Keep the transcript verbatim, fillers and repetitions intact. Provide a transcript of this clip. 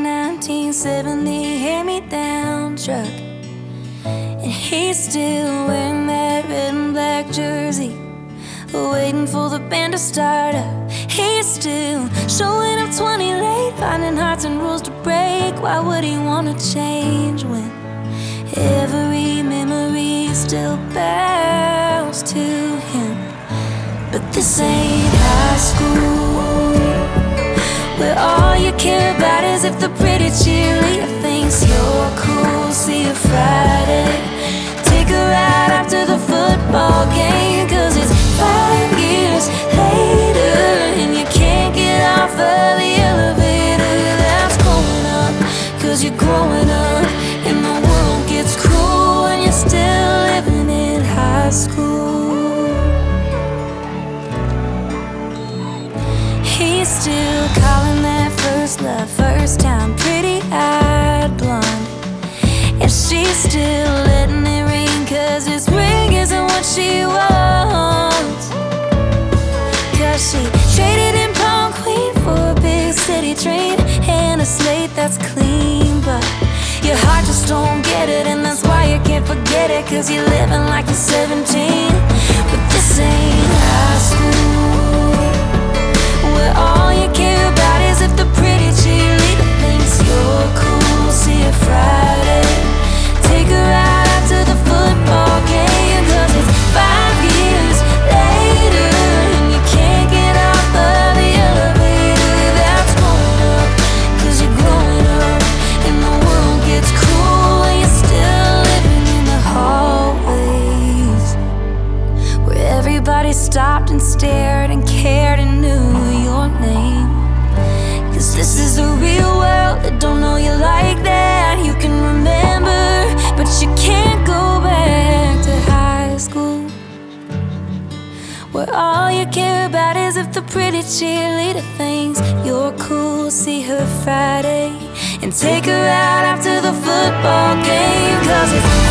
nineteen seventy hand-me-down truck, and he's still wearing that red and black jersey, waiting for the band to start up. He's still showing up twenty late, finding hearts and rules to break. Why would he wanna change when every memory still bounds to him? But this ain't high school, where all you care about is if the pretty cheerleader thinks you're cool. See you Friday, take her out after the football game, cause it's five years later and you can't get off of the elevator. That's growing up, cause you're growing up and the world gets cruel and you're still living in high school. He's still calling that first love, first time, pretty-eyed blonde, and she's still letting it ring, cause this ring isn't what she wants. Cause she traded in prom queen for a big city dream and a slate that's clean, but your heart just don't get it, and that's why you can't forget it, cause you're living like you're seventeen. But this ain't high school, where all you care about is if the pretty cheerleader thinks you're cool. See you Friday, take her out after the football game, cause it's five years later and you can't get off of the elevator. That's growing up, cause you're growing up and the world gets cruel and you're still living in the hallways where everybody stopped and stared and cared and knew your name. Cause this is the real world, that don't know you like that. You can remember, but you can't go back to high school, where all you care about is if the pretty cheerleader thinks you're cool. See her Friday and take her out after the football game, cause it's